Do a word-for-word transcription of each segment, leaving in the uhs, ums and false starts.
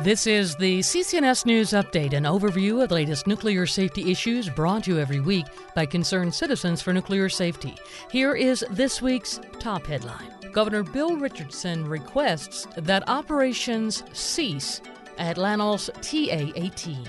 This is the C C N S News Update, an overview of the latest nuclear safety issues brought to you every week by concerned citizens for nuclear safety. Here is this week's top headline. Governor Bill Richardson requests that operations cease at LANL's T A eighteen.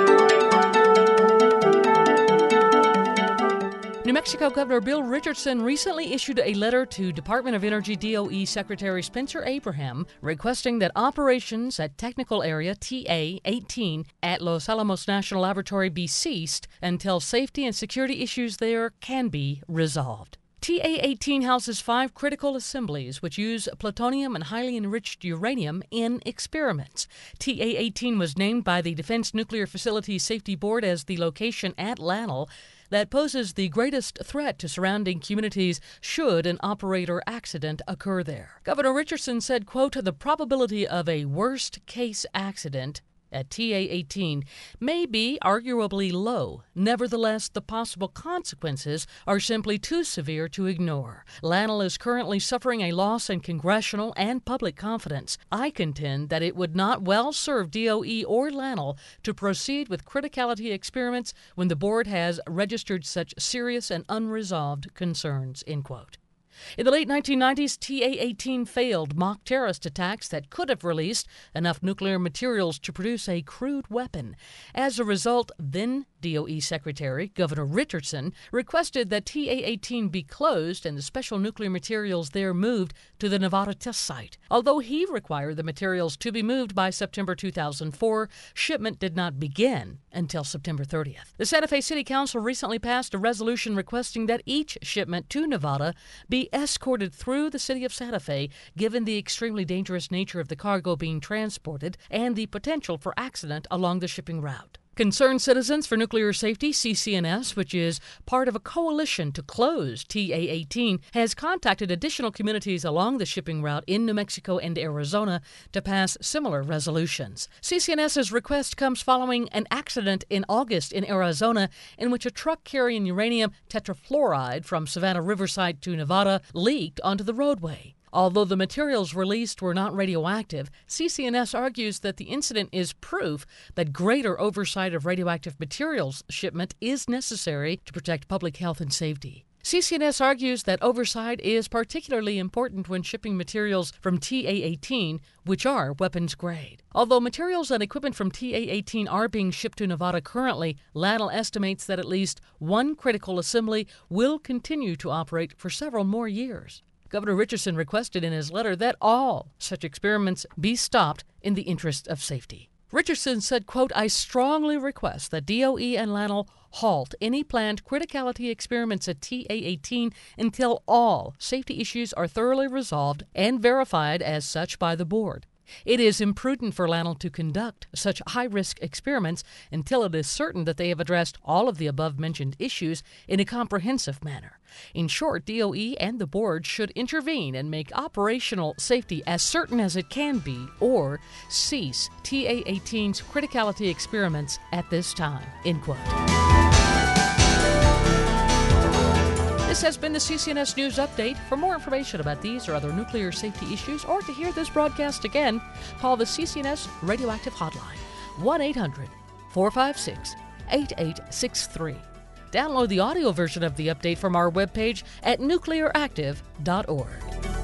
New Mexico Governor Bill Richardson recently issued a letter to Department of Energy D O E Secretary Spencer Abraham requesting that operations at Technical Area T A eighteen at Los Alamos National Laboratory be ceased until safety and security issues there can be resolved. T A eighteen houses five critical assemblies which use plutonium and highly enriched uranium in experiments. T A eighteen was named by the Defense Nuclear Facilities Safety Board as the location at LANL that poses the greatest threat to surrounding communities should an operator accident occur there. Governor Richardson said, quote, "The probability of a worst-case accident at T A eighteen may be arguably low. Nevertheless, the possible consequences are simply too severe to ignore. LANL is currently suffering a loss in congressional and public confidence. I contend that it would not well serve D O E or LANL to proceed with criticality experiments when the board has registered such serious and unresolved concerns," end quote. In the late nineteen nineties, T A eighteen failed mock terrorist attacks that could have released enough nuclear materials to produce a crude weapon. As a result, then D O E Secretary Governor Richardson requested that T A eighteen be closed and the special nuclear materials there moved to the Nevada test site. Although he required the materials to be moved by September two thousand four, shipment did not begin until September thirtieth. The Santa Fe City Council recently passed a resolution requesting that each shipment to Nevada be escorted through the city of Santa Fe, given the extremely dangerous nature of the cargo being transported and the potential for accident along the shipping route. Concerned Citizens for Nuclear Safety, C C N S, which is part of a coalition to close T A eighteen, has contacted additional communities along the shipping route in New Mexico and Arizona to pass similar resolutions. C C N S's request comes following an accident in August in Arizona in which a truck carrying uranium tetrafluoride from Savannah Riverside to Nevada leaked onto the roadway. Although the materials released were not radioactive, C C N S argues that the incident is proof that greater oversight of radioactive materials shipment is necessary to protect public health and safety. C C N S argues that oversight is particularly important when shipping materials from T A eighteen, which are weapons grade. Although materials and equipment from T A eighteen are being shipped to Nevada currently, LANL estimates that at least one critical assembly will continue to operate for several more years. Governor Richardson requested in his letter that all such experiments be stopped in the interest of safety. Richardson said, quote, "I strongly request that D O E and LANL halt any planned criticality experiments at T A eighteen until all safety issues are thoroughly resolved and verified as such by the board. It is imprudent for LANL to conduct such high-risk experiments until it is certain that they have addressed all of the above-mentioned issues in a comprehensive manner. In short, D O E and the board should intervene and make operational safety as certain as it can be, or cease T A eighteen's criticality experiments at this time," end quote. This has been the C C N S News Update. For more information about these or other nuclear safety issues, or to hear this broadcast again, call the C C N S Radioactive Hotline, one eight hundred, four five six, eight eight six three. Download the audio version of the update from our webpage at nuclear active dot org.